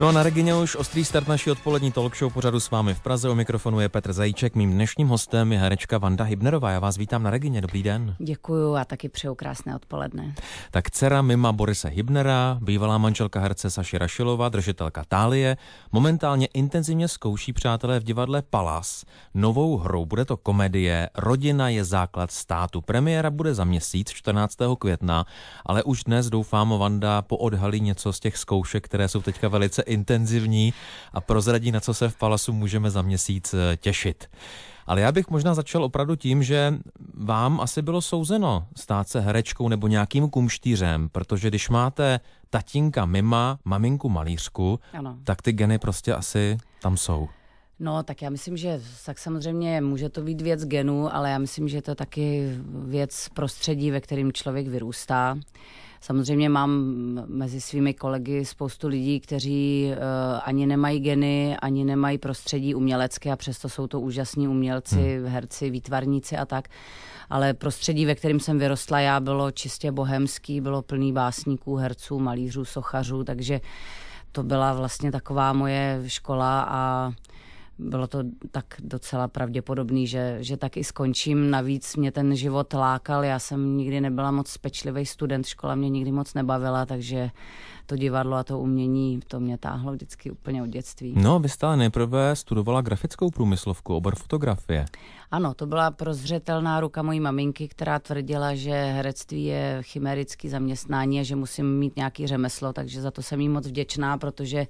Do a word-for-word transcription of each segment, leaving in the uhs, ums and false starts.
No a na Regině už ostrý start naší odpolední talk show pořadu s vámi v Praze. U mikrofonu je Petr Zajíček. Mým dnešním hostem je herečka Vanda Hybnerová. Já vás vítám na Regině. Dobrý den. Děkuju a taky přeju krásné odpoledne. Tak dcera mima Borise Hybnera, bývalá manželka herce Saši Rašilova, držitelka Thálie, momentálně intenzivně zkouší, přátelé, v divadle Palas novou hru. Bude to komedie Rodina je základ státu. Premiéra bude za měsíc, čtrnáctého května, ale už dnes, doufám, Vanda poodhalí něco z těch zkoušek, které jsou teďka velice intenzivní a prozradí, na co se v Palasu můžeme za měsíc těšit. Ale já bych možná začal opravdu tím, že vám asi bylo souzeno stát se herečkou nebo nějakým kumštýřem, protože když máte tatínka mima, maminku malířku, ano, tak ty geny prostě asi tam jsou. No, tak já myslím, že tak samozřejmě může to být věc genů, ale já myslím, že to je taky věc prostředí, ve kterém člověk vyrůstá. Samozřejmě mám mezi svými kolegy spoustu lidí, kteří uh, ani nemají geny, ani nemají prostředí umělecké a přesto jsou to úžasní umělci, hmm. herci, výtvarníci a tak. Ale prostředí, ve kterém jsem vyrostla já, bylo čistě bohemský, bylo plný básníků, herců, malířů, sochařů, takže to byla vlastně taková moje škola a bylo to tak docela pravděpodobný, že, že tak i skončím. Navíc mě ten život lákal, já jsem nikdy nebyla moc pečlivý student, škola mě nikdy moc nebavila, takže to divadlo a to umění, to mě táhlo vždycky úplně od dětství. No, vy jste nejprve studovala grafickou průmyslovku, obor fotografie. Ano, to byla prozřetelná ruka mojí maminky, která tvrdila, že herectví je chimerický zaměstnání a že musím mít nějaký řemeslo, takže za to jsem jí moc vděčná, protože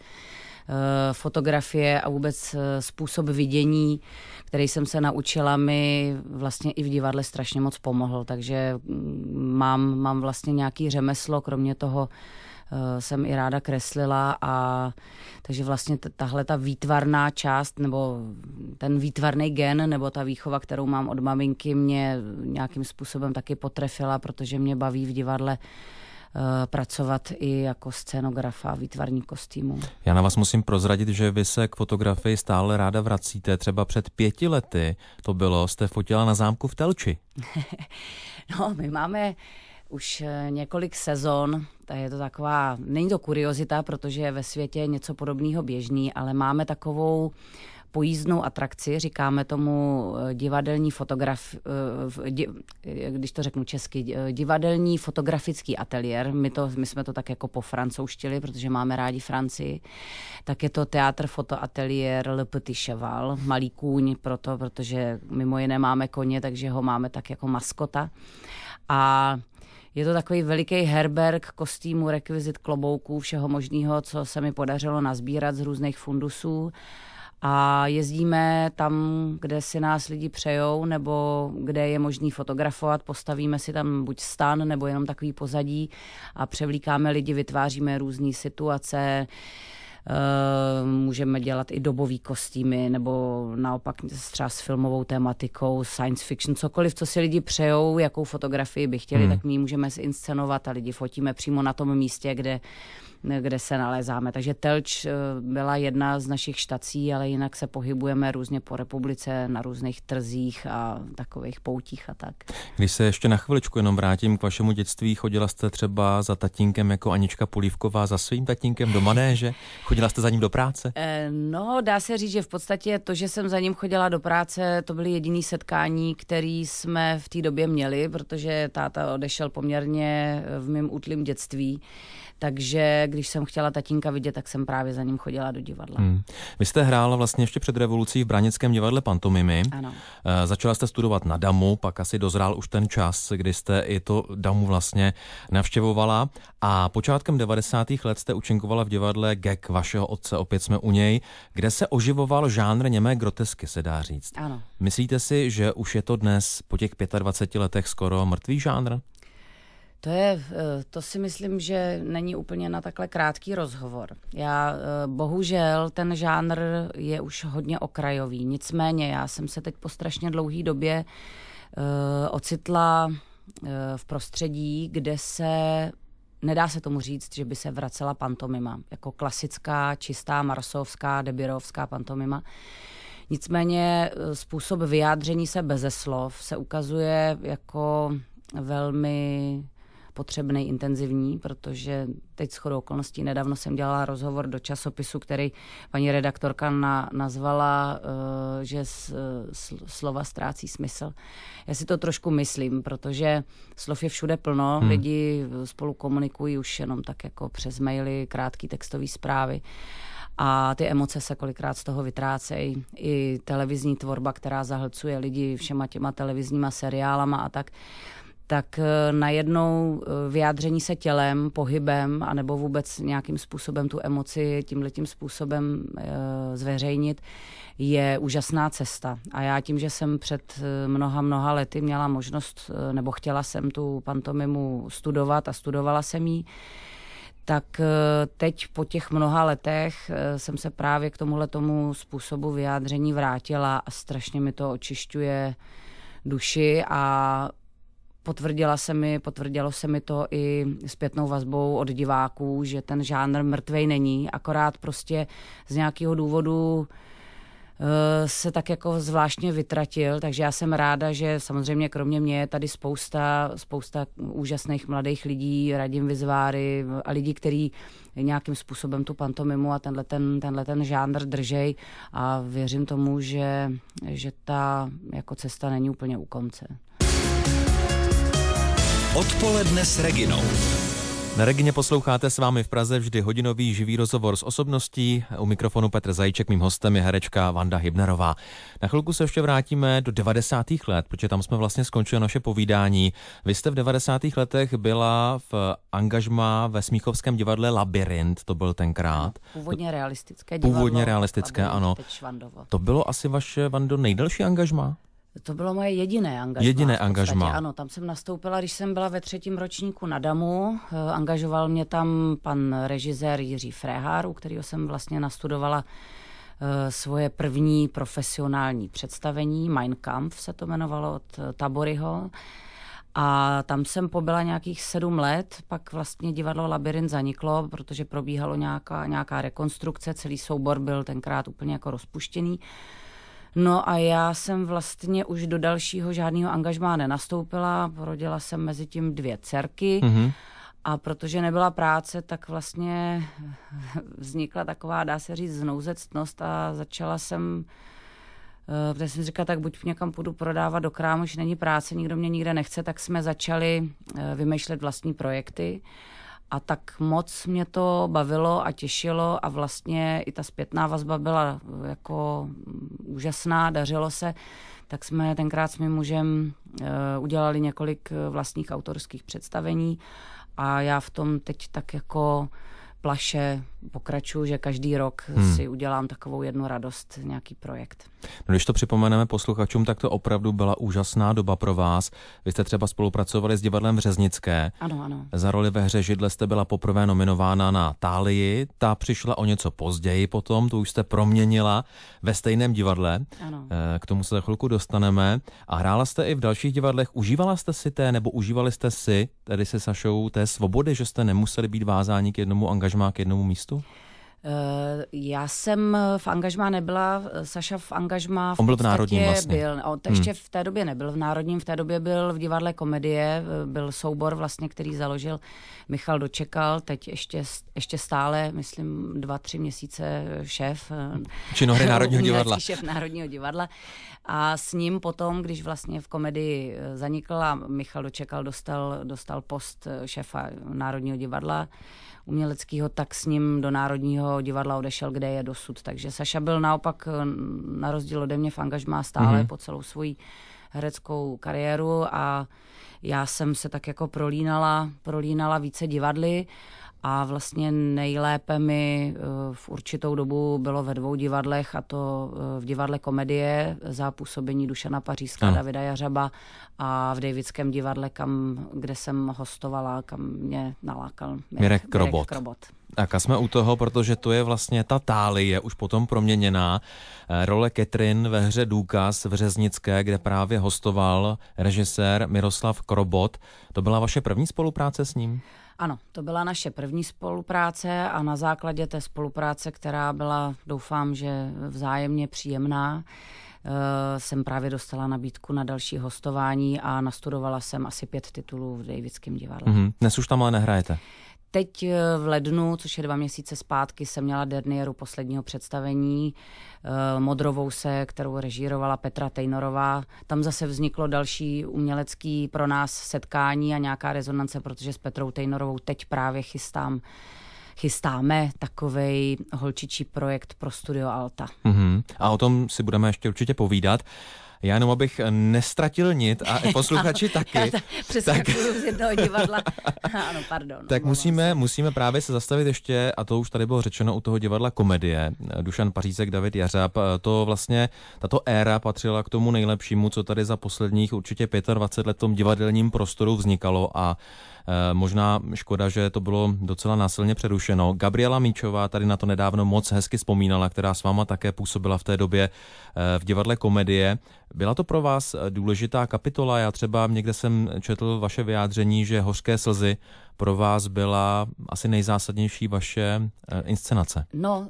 fotografie a vůbec způsob vidění, který jsem se naučila, mi vlastně i v divadle strašně moc pomohl, takže mám, mám vlastně nějaký řemeslo, kromě toho jsem i ráda kreslila a takže vlastně tahle ta výtvarná část nebo ten výtvarný gen nebo ta výchova, kterou mám od maminky, mě nějakým způsobem taky potrefila, protože mě baví v divadle pracovat i jako scénografa, výtvarník kostýmu. Já na vás musím prozradit, že vy se k fotografii stále ráda vracíte. Třeba před pěti lety to bylo, jste fotila na zámku v Telči. No, my máme už několik sezon, tak je to taková, není to kuriozita, protože je ve světě něco podobného běžný, ale máme takovou pojízdnou atrakci, říkáme tomu divadelní fotograf, když to řeknu česky, divadelní fotografický ateliér, my, to, my jsme to tak jako po francouzštili, protože máme rádi Francii, tak je to teatr fotoateliér Le Petit Cheval, malý kůň, proto, protože mimo jiné máme koně, takže ho máme tak jako maskota. A je to takový veliký herberg kostýmů, rekvizit, klobouků, všeho možného, co se mi podařilo nazbírat z různých fundusů. A jezdíme tam, kde si nás lidi přejou, nebo kde je možný fotografovat, postavíme si tam buď stan, nebo jenom takový pozadí a převlíkáme lidi, vytváříme různé situace, můžeme dělat i dobový kostýmy, nebo naopak třeba s filmovou tématikou, science fiction, cokoliv, co si lidi přejou, jakou fotografii by chtěli, hmm. tak my ji můžeme zinscenovat a lidi fotíme přímo na tom místě, kde kde se nalézáme. Takže Telč byla jedna z našich štací, ale jinak se pohybujeme různě po republice, na různých trzích a takových poutích a tak. Když se ještě na chviličku jenom vrátím k vašemu dětství, chodila jste třeba za tatínkem jako Anička Polívková za svým tatínkem do manéže? Chodila jste za ním do práce? No, dá se říct, že v podstatě to, že jsem za ním chodila do práce, to byly jediný setkání, který jsme v té době měli, protože táta odešel poměrně v mém útlým dětství. Takže když jsem chtěla tatínka vidět, tak jsem právě za ním chodila do divadla. Hmm. Vy jste hrála vlastně ještě před revolucí v Branickém divadle pantomimy. Ano. E, začala jste studovat na Damu, pak asi dozrál už ten čas, kdy jste i to Damu vlastně navštěvovala. A počátkem devadesátých let jste účinkovala v divadle Gag vašeho otce, opět jsme u něj, kde se oživoval žánr němé grotesky, se dá říct. Ano. Myslíte si, že už je to dnes po těch dvaceti pěti letech skoro mrtvý žánr? To je, to si myslím, že není úplně na takhle krátký rozhovor. Já bohužel ten žánr je už hodně okrajový. Nicméně já jsem se teď po strašně dlouhé době uh, ocitla uh, v prostředí, kde se nedá se tomu říct, že by se vracela pantomima. Jako klasická, čistá, marsovská, debirovská pantomima. Nicméně způsob vyjádření se beze slov se ukazuje jako velmi potřebný, intenzivní, protože teď shodou okolností nedávno jsem dělala rozhovor do časopisu, který paní redaktorka na, nazvala, uh, že s, s, slova ztrácí smysl. Já si to trošku myslím, protože slov je všude plno, hmm. lidi spolu komunikují už jenom tak jako přes maily, krátké textové zprávy. A ty emoce se kolikrát z toho vytrácejí. I televizní tvorba, která zahlcuje lidi všema těma televizníma seriálama a tak, tak najednou vyjádření se tělem, pohybem, anebo vůbec nějakým způsobem tu emoci tímhletím způsobem e, zveřejnit, je úžasná cesta. A já tím, že jsem před mnoha, mnoha lety měla možnost, nebo chtěla jsem tu pantomimu studovat a studovala jsem ji, tak teď po těch mnoha letech jsem se právě k tomuhletomu způsobu vyjádření vrátila a strašně mi to očišťuje duši a potvrdila se mi, potvrdilo se mi to i zpětnou vazbou od diváků, že ten žánr mrtvej není, akorát prostě z nějakého důvodu se tak jako zvláštně vytratil, takže já jsem ráda, že samozřejmě kromě mě je tady spousta, spousta úžasných mladých lidí, Radim Vizváry a lidí, kteří nějakým způsobem tu pantomimu a tenhle ten, tenhle ten žánr držej a věřím tomu, že, že ta jako cesta není úplně u konce. Odpoledne s Reginou. Na Regině posloucháte, s vámi v Praze vždy hodinový živý rozhovor s osobností. U mikrofonu Petr Zajíček, mým hostem je herečka Vanda Hybnerová. Na chvilku se ještě vrátíme do devadesátých let, protože tam jsme vlastně skončili naše povídání. Vy jste v devadesátých letech byla v angažmá ve Smíchovském divadle Labyrint, to byl tenkrát. Původně realistické divadlo. Původně realistické, ano. To bylo asi vaše, Vando, nejdelší angažmá? To bylo moje jediné angažmá. Jediné angažmá. Ano, tam jsem nastoupila, když jsem byla ve třetím ročníku na Damu. Angažoval mě tam pan režisér Jiří Fréhár, u kterého jsem vlastně nastudovala svoje první profesionální představení. Mein Kampf se to jmenovalo, od Taboryho. A tam jsem pobyla nějakých sedm let, pak vlastně divadlo Labyrint zaniklo, protože probíhalo nějaká, nějaká rekonstrukce, celý soubor byl tenkrát úplně jako rozpuštěný. No a já jsem vlastně už do dalšího žádného angažmá nenastoupila, porodila jsem mezi tím dvě dcerky mm-hmm. a protože nebyla práce, tak vlastně vznikla taková, dá se říct, znouzectnost a začala jsem, protože jsem říkala, tak buď někam půjdu prodávat do krámu, už není práce, nikdo mě nikde nechce, tak jsme začali vymýšlet vlastní projekty. A tak moc mě to bavilo a těšilo a vlastně i ta zpětná vazba byla jako úžasná, dařilo se. Tak jsme tenkrát s mým mužem uh, udělali několik vlastních autorských představení a já v tom teď tak jako plaše pokračuju, že každý rok hmm. si udělám takovou jednu radost, nějaký projekt. No, když to připomeneme posluchačům, tak to opravdu byla úžasná doba pro vás. Vy jste třeba spolupracovali s divadlem Březnické. Ano, ano. Za roli ve hře Židle jste byla poprvé nominována na Tálii. Ta přišla o něco později potom, tu už jste proměnila ve stejném divadle. Ano. K tomu se za chvilku dostaneme. A hrála jste i v dalších divadlech. Užívala jste si té, nebo užívali jste si, tedy se Sašou, té svobody, že jste nemuseli být vázáni k jednomu angažmá, k jednomu místu? Já jsem v angažmá nebyla, Saša v angažmá v On byl v Národním vlastně. Byl, on ještě hmm. v té době nebyl v Národním, v té době byl v divadle Komedie, byl soubor vlastně, který založil Michal Dočekal, teď ještě, ještě stále, myslím, dva, tři měsíce šéf. Činohry Národního divadla. Šéf Národního divadla. A s ním potom, když vlastně v Komedii zanikl a Michal Dočekal dostal, dostal post šéfa Národního divadla uměleckého, tak s ním do Národního divadla odešel, kde je dosud. Takže Saša byl naopak na rozdíl ode mě v angažmá stále mm-hmm. po celou svoji hereckou kariéru a já jsem se tak jako prolínala, prolínala více divadly a vlastně nejlépe mi v určitou dobu bylo ve dvou divadlech, a to v divadle Komedie za působení Dušana Pařízka, no. Davida Jařaba a v Davidském divadle, kam, kde jsem hostovala, kam mě nalákal Mirek, Mirek Krobot. Mirek Krobot. Tak a jsme u toho, protože to je vlastně ta Tálie, už potom proměněná. Role Catherine ve hře Důkaz v Březnické, kde právě hostoval režisér Miroslav Krobot. To byla vaše první spolupráce s ním? Ano, to byla naše první spolupráce a na základě té spolupráce, která byla, doufám, že vzájemně příjemná, jsem právě dostala nabídku na další hostování a nastudovala jsem asi pět titulů v Davidském divadle. Mm-hmm. Dnes už tam ale nehrajete? Teď v lednu, což je dva měsíce zpátky, jsem měla derniéru posledního představení Modrovou se, kterou režírovala Petra Tejnorová. Tam zase vzniklo další umělecký pro nás setkání a nějaká rezonance, protože s Petrou Tejnorovou teď právě chystám chystáme takovej holčičí projekt pro Studio Alta. Mm-hmm. A o tom si budeme ještě určitě povídat. Já jenom, abych nestratil nit a posluchači taky. Já přeskakuju z jednoho divadla. Ano, pardon. Tak musíme, musíme právě se zastavit ještě, a to už tady bylo řečeno u toho divadla Komedie. Dušan Pařízek, David Jařab, to vlastně, tato éra patřila k tomu nejlepšímu, co tady za posledních určitě dvacet pět let v tom divadelním prostoru vznikalo a e, možná škoda, že to bylo docela násilně přerušeno. Gabriela Míčová tady na to nedávno moc hezky vzpomínala, která s váma také působila v té době e, v divadle Komedie. Byla to pro vás důležitá kapitola? Já třeba někde jsem četl vaše vyjádření, že Hořké slzy pro vás byla asi nejzásadnější vaše inscenace. No,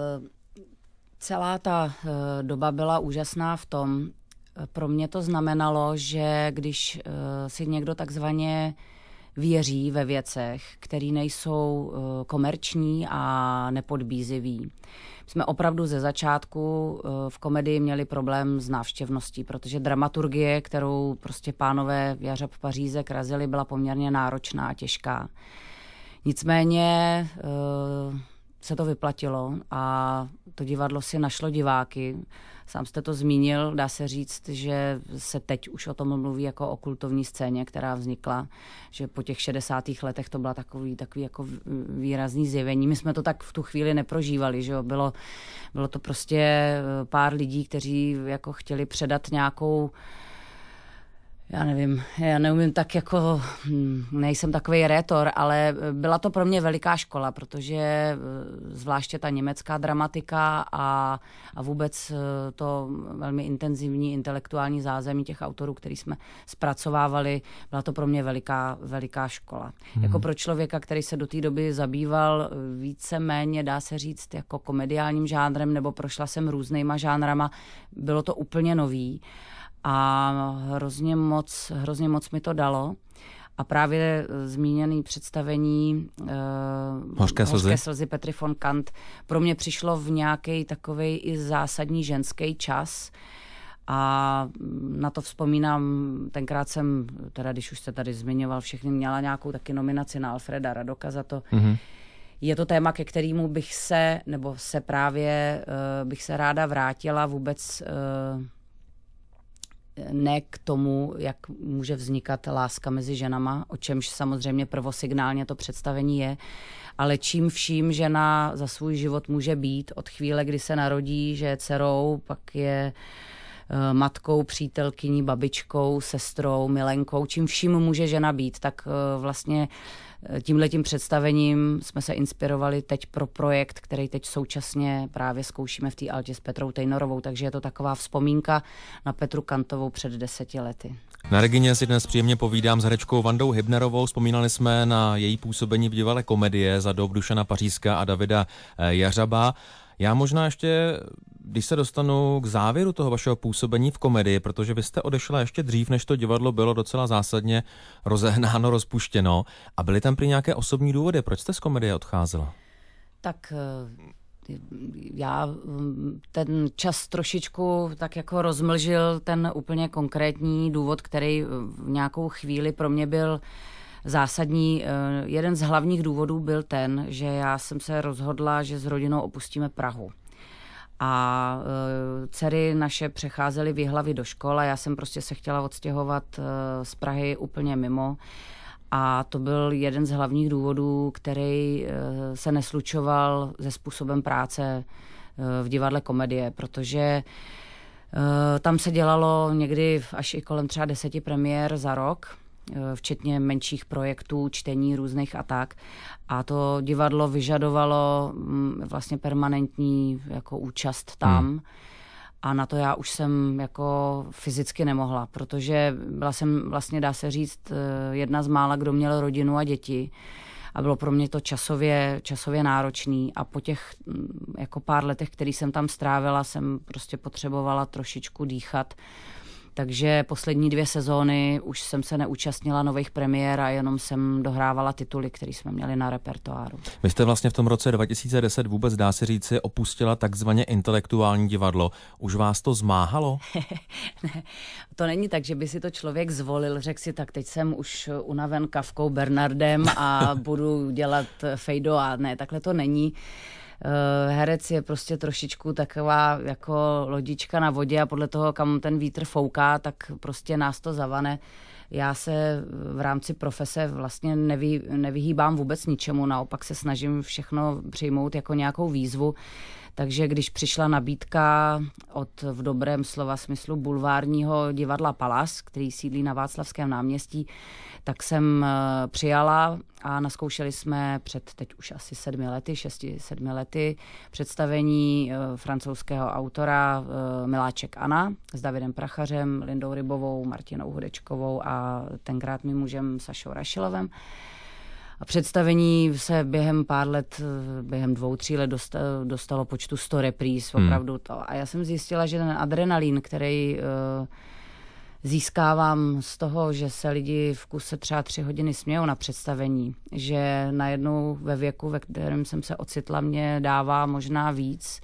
celá ta doba byla úžasná v tom, pro mě to znamenalo, že když si někdo takzvaně věří ve věcech, které nejsou komerční a nepodbízivý. Jsme opravdu ze začátku v Komedii měli problém s návštěvností, protože dramaturgie, kterou prostě pánové Jařab, Pařízek razili, byla poměrně náročná a těžká. Nicméně se to vyplatilo a to divadlo si našlo diváky. Sám jste to zmínil, dá se říct, že se teď už o tom mluví jako o kultovní scéně, která vznikla, že po těch šedesátých letech to byla takový, takový jako výrazný zjevení. My jsme to tak v tu chvíli neprožívali, že jo? Bylo, bylo to prostě pár lidí, kteří jako chtěli předat nějakou, já nevím, já neumím tak jako, nejsem takovej rétor, ale byla to pro mě veliká škola, protože zvláště ta německá dramatika a, a vůbec to velmi intenzivní intelektuální zázemí těch autorů, který jsme zpracovávali, byla to pro mě veliká, veliká škola. Hmm. Jako pro člověka, který se do té doby zabýval víceméně, dá se říct, jako komediálním žánrem, nebo prošla jsem různýma žánrama, bylo to úplně nový. A hrozně moc, hrozně moc mi to dalo. A právě zmíněné představení uh, Hořké slzy. Hořké slzy Petry von Kant pro mě přišlo v nějaký takovej i zásadní ženský čas. A na to vzpomínám, tenkrát jsem, teda když už jste tady zmiňoval všechny, měla nějakou taky nominaci na Alfreda Radoka za to. Mm-hmm. Je to téma, ke kterému bych se, nebo se právě, uh, bych se ráda vrátila vůbec uh, ne k tomu, jak může vznikat láska mezi ženama, o čemž samozřejmě prvosignálně to představení je, ale čím vším žena za svůj život může být od chvíle, kdy se narodí, že je dcerou, pak je matkou, přítelkyní, babičkou, sestrou, milenkou, čím vším může žena být, tak vlastně tímhletím představením jsme se inspirovali teď pro projekt, který teď současně právě zkoušíme v té Altě s Petrou Tejnorovou, takže je to taková vzpomínka na Petru Kantovou před deseti lety. Na Regině si dnes příjemně povídám s herečkou Vandou Hybnerovou. Vzpomínali jsme na její působení v divadle Komedie za dob Dušana Pařízka a Davida Jařaba. Já možná ještě, když se dostanu k závěru toho vašeho působení v Komedii, protože vy jste odešla ještě dřív, než to divadlo bylo docela zásadně rozehnáno, rozpuštěno, a byly tam prý nějaké osobní důvody, proč jste z Komedie odcházela? Tak já ten čas trošičku tak jako rozmlžil ten úplně konkrétní důvod, který v nějakou chvíli pro mě byl zásadní. Jeden z hlavních důvodů byl ten, že já jsem se rozhodla, že s rodinou opustíme Prahu. A dcery naše přecházely v Jihlavě do škol a já jsem prostě se chtěla odstěhovat z Prahy úplně mimo. A to byl jeden z hlavních důvodů, který se neslučoval se způsobem práce v divadle Komedie, protože tam se dělalo někdy až i kolem třeba deseti premiér za rok, včetně menších projektů, čtení různých a tak. A to divadlo vyžadovalo vlastně permanentní jako účast tam. Hmm. A na to já už jsem jako fyzicky nemohla, protože byla jsem vlastně, dá se říct, jedna z mála, kdo měl rodinu a děti. a bylo pro mě to časově, časově náročný a po těch jako pár letech, který jsem tam strávila, jsem prostě potřebovala trošičku dýchat. Takže poslední dvě sezóny už jsem se neúčastnila nových premiér a jenom jsem dohrávala tituly, které jsme měli na repertoáru. Vy jste vlastně v tom roce dva tisíce deset vůbec, dá se říci, opustila takzvaně intelektuální divadlo. Už vás to zmáhalo? Ne, to není tak, že by si to člověk zvolil, řekl si, tak teď jsem už unaven Kafkou, Bernardem a budu dělat fejdo a ne, takhle to není. Herec je prostě trošičku taková jako lodička na vodě a podle toho, kam ten vítr fouká, tak prostě nás to zavane. Já se v rámci profese vlastně nevy, nevyhýbám vůbec ničemu, naopak se snažím všechno přijmout jako nějakou výzvu. Takže když přišla nabídka od v dobrém slova smyslu bulvárního divadla Palas, který sídlí na Václavském náměstí, tak jsem přijala a naskoušeli jsme před teď už asi sedmi lety, šesti, sedmi lety představení francouzského autora Miláček Anna s Davidem Prachařem, Lindou Rybovou, Martinou Hudečkovou a tenkrát mým mužem Sašou Rašilovem. A představení se během pár let, během dvou, tří let dostalo, dostalo počtu sto repríz, opravdu to. A já jsem zjistila, že ten adrenalin, který uh, získávám z toho, že se lidi v kuse třeba tři hodiny smějou na představení, že najednou ve věku, ve kterém jsem se ocitla, mě dává možná víc,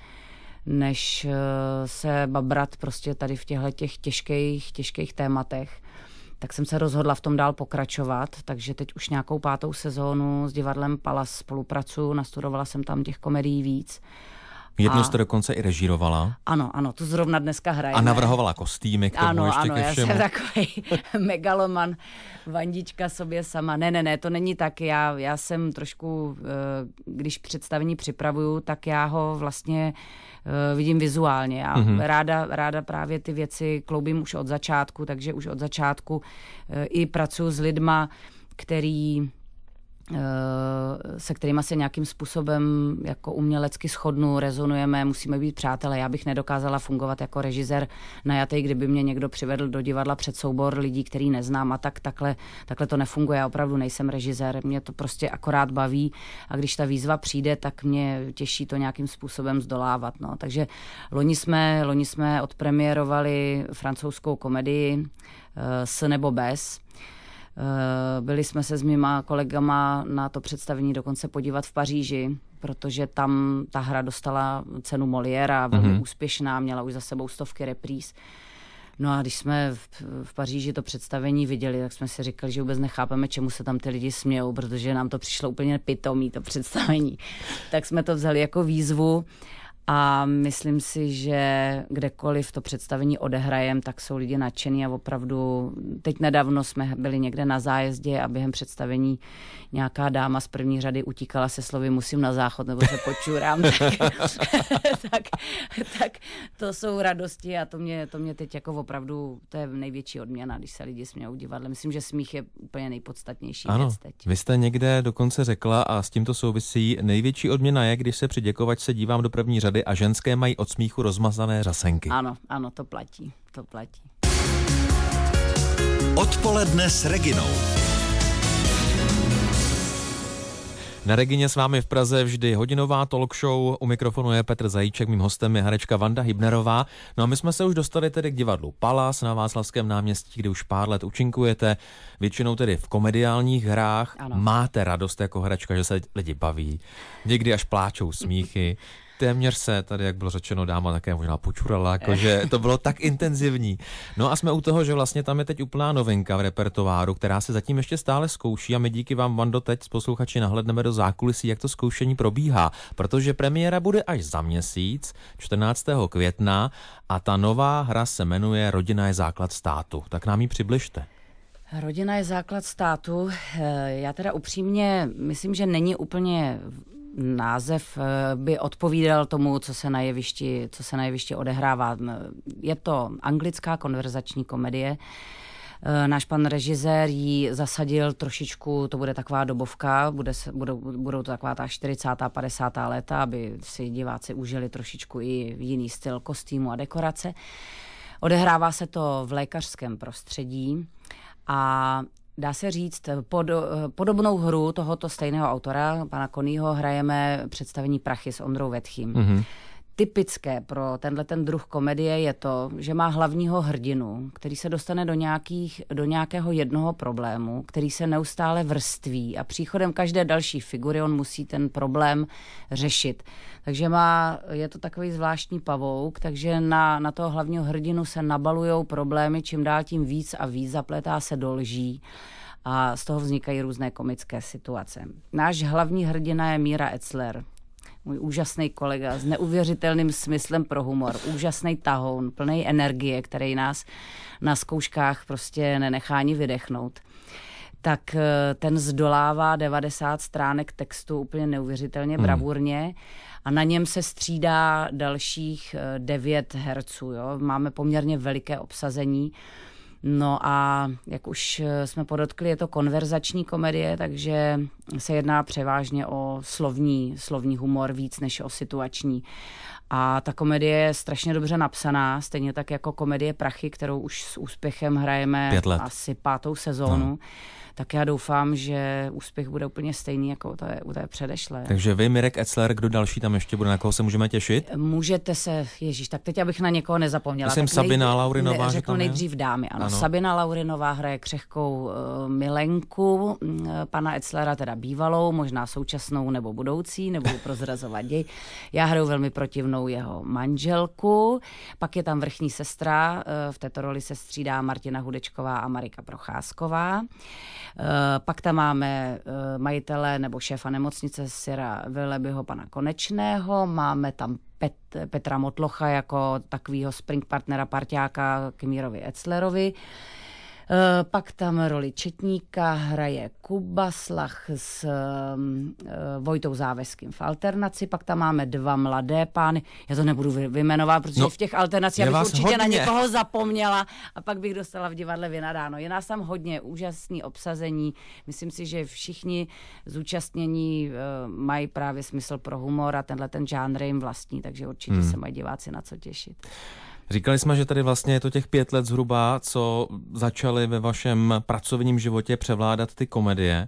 než uh, se babrat prostě tady v těchto těch těžkých, těžkých tématech. Tak jsem se rozhodla v tom dál pokračovat, takže teď už nějakou pátou sezónu s divadlem Palas spolupracuju, nastudovala jsem tam těch komedií víc. Jednu jste dokonce i režírovala. Ano, ano, tu zrovna dneska hrajeme. A navrhovala kostýmy k tomu ano, ještě ano, ke všemu. Ano, já jsem takový megaloman, vandička sobě sama. Ne, ne, ne, to není tak. Já, já jsem trošku, když představení připravuju, tak já ho vlastně vidím vizuálně. Já mm-hmm. ráda, ráda právě ty věci kloubím už od začátku, takže už od začátku i pracuji s lidma, který se kterýma se nějakým způsobem jako umělecky shodnu, rezonujeme, musíme být přátelé. Já bych nedokázala fungovat jako režisér najatý, kdyby mě někdo přivedl do divadla před soubor lidí, který neznám a tak takhle, takhle to nefunguje. Já opravdu nejsem režisér, mě to prostě akorát baví a když ta výzva přijde, tak mě těší to nějakým způsobem zdolávat. No. Takže loni jsme, loni jsme odpremiérovali francouzskou komedii S nebo bez. Byli jsme se s mýma kolegama na to představení dokonce podívat v Paříži, protože tam ta hra dostala cenu Moliéra, velmi mm-hmm. úspěšná, měla už za sebou stovky repríz. No a když jsme v, v Paříži to představení viděli, tak jsme si říkali, že vůbec nechápeme, čemu se tam ty lidi smějou, protože nám to přišlo úplně pitomý, to představení. Tak jsme to vzali jako výzvu. A myslím si, že kdekoliv to představení odehrajem, tak jsou lidi nadšení a opravdu, teď nedávno jsme byli někde na zájezdě a během představení nějaká dáma z první řady utíkala se slovy musím na záchod nebo se počurám. tak, tak, tak to jsou radosti a to mě, to mě teď jako opravdu, to je největší odměna, když se lidi smějou v divadle. Myslím, že smích je úplně nejpodstatnější ano, věc teď. Vy jste někde dokonce řekla a s tím to souvisí, největší odměna je, když se při děkovač se dívám do první řady a ženské mají od smíchu rozmazané řasenky. Ano, ano, to platí, to platí. Odpoledne s Reginou. Na Regině s vámi v Praze vždy hodinová talk show. U mikrofonu je Petr Zajíček, mým hostem je herečka Vanda Hybnerová. No a my jsme se už dostali tedy k divadlu Palas na Václavském náměstí, kde už pár let účinkujete, většinou tedy v komediálních hrách. Ano. Máte radost jako herečka, že se lidi baví, někdy až pláčou smíchy. Téměř se tady, jak bylo řečeno, dáma také možná počurala, jakože to bylo tak intenzivní. No a jsme u toho, že vlastně tam je teď úplná novinka v repertoáru, která se zatím ještě stále zkouší a my díky vám, Vando, teď s posluchači nahlédneme do zákulisí, jak to zkoušení probíhá, protože premiéra bude až za měsíc, čtrnáctého května, a ta nová hra se jmenuje Rodina je základ státu. Tak nám ji přibližte. Rodina je základ státu. Já teda upřímně myslím, že není úplně název by odpovídal tomu, co se na jevišti, co se na jevišti odehrává. Je to anglická konverzační komedie. Náš pan režisér ji zasadil trošičku, to bude taková dobovka, bude se, budou, budou to taková ta čtyřicátá padesátá léta, aby si diváci užili trošičku i jiný styl kostýmu a dekorace. Odehrává se to v lékařském prostředí a dá se říct, pod, podobnou hru tohoto stejného autora, pana Konýho, hrajeme představení Prachy s Ondrou Vetchým. Mm-hmm. Typické pro tenhle ten druh komedie je to, že má hlavního hrdinu, který se dostane do, nějakých, do nějakého jednoho problému, který se neustále vrství a příchodem každé další figury on musí ten problém řešit. Takže má, je to takový zvláštní pavouk, takže na, na toho hlavního hrdinu se nabalujou problémy, čím dál tím víc a víc, zapletá se do lží a z toho vznikají různé komické situace. Náš hlavní hrdina je Míra Etzler. Můj úžasný kolega s neuvěřitelným smyslem pro humor, úžasný tahoun, plný energie, který nás na zkouškách prostě nenechá ani vydechnout. Tak ten zdolává devadesát stránek textu úplně neuvěřitelně hmm. bravurně a na něm se střídá dalších devět herců. Jo? Máme poměrně veliké obsazení. No a jak už jsme podotkli, je to konverzační komedie, takže se jedná převážně o slovní, slovní humor víc než o situační. A ta komedie je strašně dobře napsaná, stejně tak jako komedie Prachy, kterou už s úspěchem hrajeme asi pátou sezónu. No. Tak já doufám, že úspěch bude úplně stejný jako u té, u té předešlé. Takže vy, Mirek Etzler, kdo další tam ještě bude, na koho se můžeme těšit? Můžete se, ježíš, tak teď abych na někoho nezapomněla. Myslím tak Sabina nej, Laurinová. Ne, řeknu nejdřív dámy, ano. ano. Sabina Laurinová hraje křehkou uh, milenku uh, pana Etzlera, teda bývalou, možná současnou nebo budoucí, nebudu prozrazovat děj. Já hraju velmi protivnou jeho manželku, pak je tam vrchní sestra, uh, v této roli se střídá Martina Hudečková a Marika Procházková. Uh, pak tam máme uh, majitele nebo šéfa nemocnice Syra Velebyho, pana Konečného, máme tam Pet, Petra Motlocha jako takovýho spring partnera, parťáka k Mírovi Etzlerovi. Uh, pak tam roli četníka hraje Kuba Slach s uh, Vojtou Záveským v alternaci, pak tam máme dva mladé pány, já to nebudu vyjmenovat, protože no, v těch alternacích bych určitě hodně. na někoho zapomněla a pak bych dostala v divadle vynadáno. Je nás tam hodně, úžasný obsazení, myslím si, že všichni zúčastnění uh, mají právě smysl pro humor a tenhle ten žánr jim vlastní, takže určitě hmm. se mají diváci na co těšit. Říkali jsme, že tady vlastně je to těch pět let zhruba, co začaly ve vašem pracovním životě převládat ty komedie.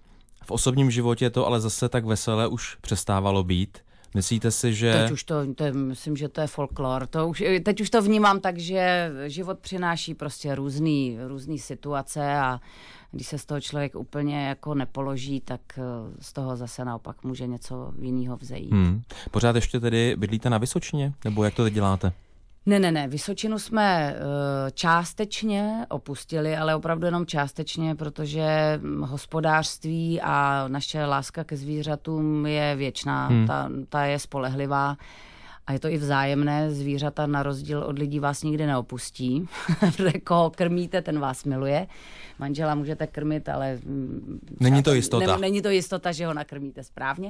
V osobním životě to ale zase tak veselé už přestávalo být. Myslíte si, že... Teď už to, to je, myslím, že to je folklor. To už, teď už to vnímám tak, že život přináší prostě různý, různý situace a když se z toho člověk úplně jako nepoloží, tak z toho zase naopak může něco jiného vzejít. Hmm. Pořád ještě tedy bydlíte na Vysočině? Nebo jak to teď děláte? Ne, ne, ne. Vysočinu jsme uh, částečně opustili, ale opravdu jenom částečně, protože hospodářství a naše láska ke zvířatům je věčná. Hmm. Ta, ta je spolehlivá a je to i vzájemné. Zvířata na rozdíl od lidí vás nikdy neopustí. Protože koho krmíte, ten vás miluje. Manžela můžete krmit, ale... Není to jistota. Ne, není to jistota, že ho nakrmíte správně.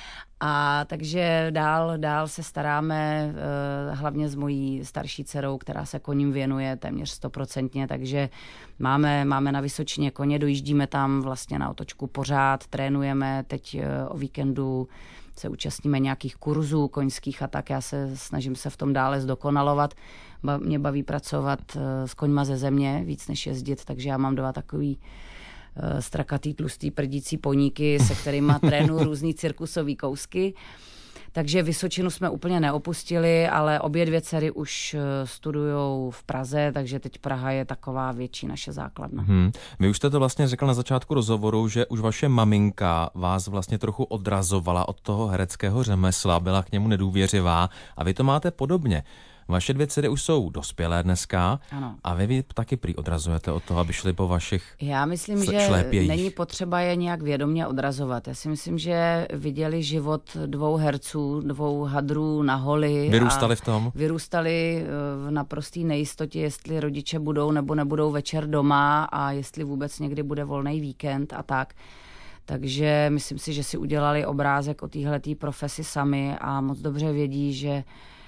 A takže dál, dál se staráme uh, hlavně s mojí starší dcerou, která se koním věnuje téměř stoprocentně, takže máme, máme na Vysočině koně, dojíždíme tam vlastně na otočku pořád, trénujeme, teď uh, o víkendu se účastníme nějakých kurzů koňských a tak, já se snažím se v tom dále zdokonalovat. Ba, mě baví pracovat uh, s koňma ze země víc než jezdit, takže já mám dva takový strakatý, tlustý, prdící poníky, se kterými trénuju různý cirkusový kousky. Takže Vysočinu jsme úplně neopustili, ale obě dvě dcery už studujou v Praze, takže teď Praha je taková větší naše základna. Hmm. Vy už jste to vlastně řekl na začátku rozhovoru, že už vaše maminka vás vlastně trochu odrazovala od toho hereckého řemesla, byla k němu nedůvěřivá a vy to máte podobně. Vaše dvě dcery už jsou dospělé dneska. Ano. A vy, vy taky prý odrazujete od toho, aby šli po vašich Já myslím, že šlépějích. Není potřeba je nějak vědomě odrazovat. Já si myslím, že viděli život dvou herců, dvou hadrů na holi. Vyrůstali v tom? Vyrůstali v naprosté nejistotě, jestli rodiče budou nebo nebudou večer doma a jestli vůbec někdy bude volný víkend a tak. Takže myslím si, že si udělali obrázek o téhletý profesi sami a moc dobře vědí, že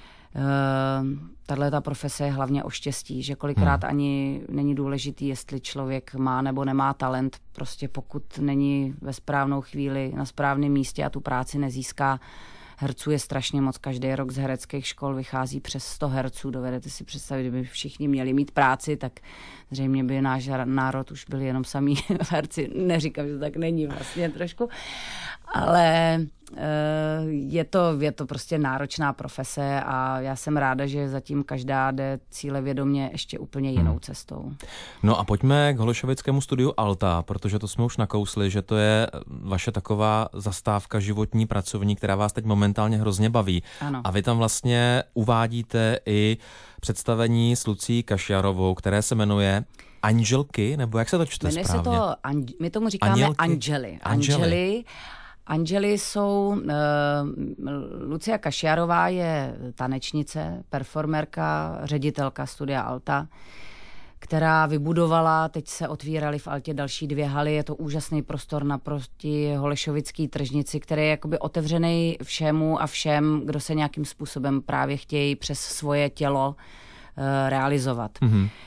Uh, tahle ta profese je hlavně o štěstí, že kolikrát hmm. ani není důležitý, jestli člověk má nebo nemá talent, prostě pokud není ve správnou chvíli na správném místě a tu práci nezíská, herců je strašně moc. Každý rok z hereckých škol vychází přes sto herců. Dovedete si představit, kdyby všichni měli mít práci, tak zřejmě by náš národ už byli jenom samí herci. Neříkám, že to tak není vlastně trošku, ale je to, je to prostě náročná profese a já jsem ráda, že zatím každá jde cílevědomě ještě úplně jinou hmm. cestou. No a pojďme k holešovickému studiu Alta, protože to jsme už nakousli, že to je vaše taková zastávka životní, pracovní, která vás teď momentálně hrozně baví. Ano. A vy tam vlastně uvádíte i představení s Lucí Kašjarovou, které se jmenuje Anželky, nebo jak se to čte Jmenuje správně? Se to, my tomu říkáme Anělky? Anžely. Anžely. Anžely. Anžely jsou, uh, Lucia Kašjarová je tanečnice, performerka, ředitelka studia Alta, která vybudovala, teď se otvíraly v Altě další dvě haly, je to úžasný prostor naproti holešovický tržnici, který je jakoby otevřený všemu a všem, kdo se nějakým způsobem právě chtějí přes svoje tělo uh, realizovat. Mm-hmm. Uh,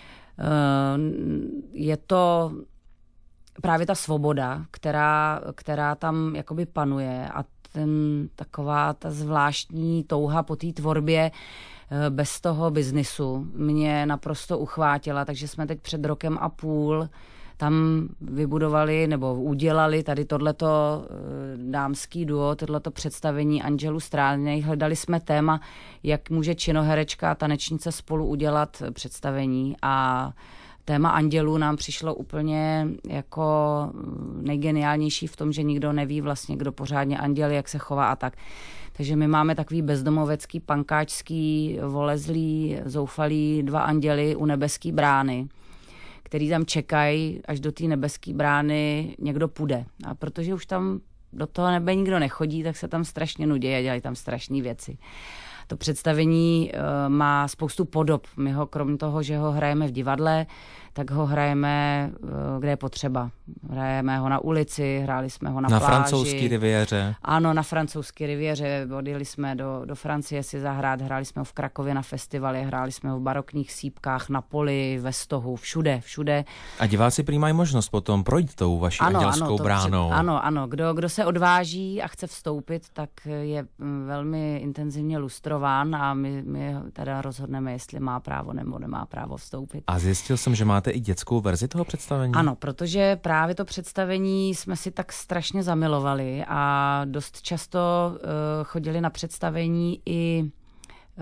je to právě ta svoboda, která, která tam jakoby panuje a ten, taková ta zvláštní touha po té tvorbě bez toho biznisu mě naprosto uchvátila, takže jsme teď před rokem a půl tam vybudovali nebo udělali tady tohleto dámský duo, tohleto představení Anželů Strálnej. Hledali jsme téma, jak může činoherečka a tanečnice spolu udělat představení a téma andělů nám přišlo úplně jako nejgeniálnější v tom, že nikdo neví vlastně, kdo pořádně anděl, jak se chová a tak. Takže my máme takový bezdomovecký, pankáčský, volezlý, zoufalý dva anděly u nebeský brány, který tam čekají, až do té nebeské brány někdo půjde. A protože už tam do toho nebe nikdo nechodí, tak se tam strašně nudí a dělají tam strašné věci. To představení uh, má spoustu podob. My ho, krom toho, že ho hrajeme v divadle, tak ho hrajeme, uh, kde je potřeba. Hrajeme ho na ulici, hráli jsme ho na, na pláži. Na francouzské riviéře. Ano, na francouzské riviéře. Odjeli jsme do, do Francie si zahrát, hráli jsme ho v Krakově na festivali, hráli jsme ho v barokních sýpkách, na poli, ve Stohu, všude, všude. A diváci prý mají možnost potom projít tou vaší ano, andělskou ano, bránou. Před, ano, ano. Kdo, kdo se odváží a chce vstoupit, tak je velmi intenzivně lustrován a my, my teda rozhodneme, jestli má právo nebo nemá právo vstoupit. A zjistil jsem, že máte i dětskou verzi toho představení? Ano, protože právě to představení jsme si tak strašně zamilovali a dost často uh, chodili na představení i uh,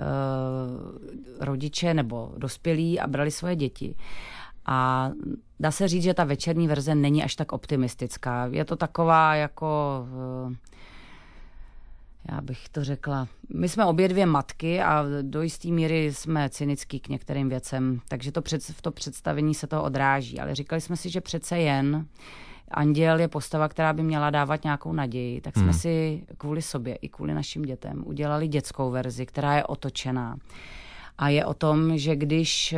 rodiče nebo dospělí a brali svoje děti. A dá se říct, že ta večerní verze není až tak optimistická. Je to taková jako... Uh, já bych to řekla. My jsme obě dvě matky a do jisté míry jsme cynický k některým věcem, takže to před, v to představení se to odráží. Ale říkali jsme si, že přece jen anděl je postava, která by měla dávat nějakou naději, tak jsme hmm. si kvůli sobě i kvůli našim dětem udělali dětskou verzi, která je otočená. A je o tom, že když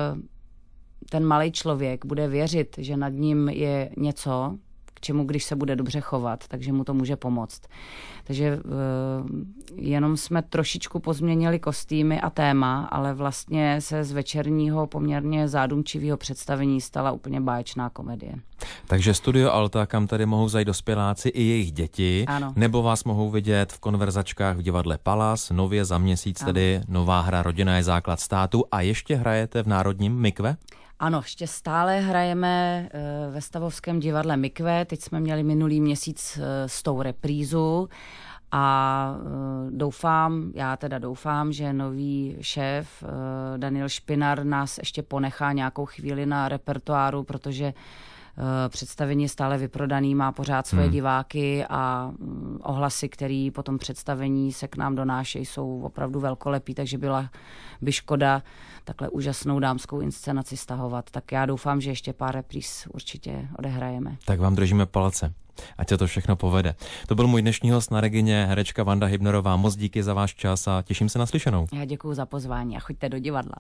ten malý člověk bude věřit, že nad ním je něco, k čemu, když se bude dobře chovat, takže mu to může pomoct. Takže uh, jenom jsme trošičku pozměnili kostýmy a téma, ale vlastně se z večerního poměrně zádumčivého představení stala úplně báječná komedie. Takže studio Alta, kam tady mohou zajít dospěláci i jejich děti, ano. Nebo vás mohou vidět v konverzačkách v divadle Palas, nově za měsíc, ano. Tedy nová hra Rodina je základ státu a ještě hrajete v Národním Mikve? Ano, ještě stále hrajeme ve Stavovském divadle Mikve. Teď jsme měli minulý měsíc s tou reprízu a doufám, já teda doufám, že nový šéf Daniel Špinar nás ještě ponechá nějakou chvíli na repertoáru, protože představení je stále vyprodaný, má pořád svoje hmm. diváky a ohlasy, které po tom představení se k nám donášejí, jsou opravdu velkolepý, takže byla by škoda takhle úžasnou dámskou inscenaci stahovat. Tak já doufám, že ještě pár repríz určitě odehrajeme. Tak vám držíme palce. Ať se to všechno povede. To byl můj dnešní host na Regině, herečka Vanda Hybnerová. Moc díky za váš čas a těším se na slyšenou. Já děkuju za pozvání a choďte do divadla.